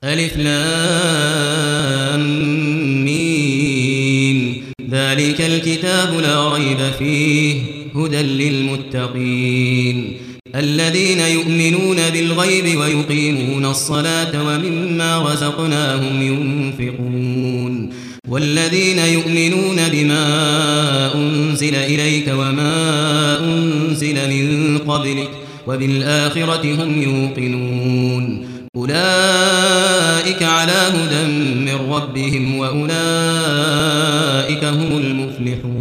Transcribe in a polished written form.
ألف لام ميم ذلك الكتاب لا ريب فيه هدى للمتقين الذين يؤمنون بالغيب ويقيمون الصلاة ومما رزقناهم ينفقون والذين يؤمنون بما أنزل إليك وما أنزل من قبلك وبالآخرة هم يوقنون أولئك على هدى من ربهم وأولئك هم المفلحون.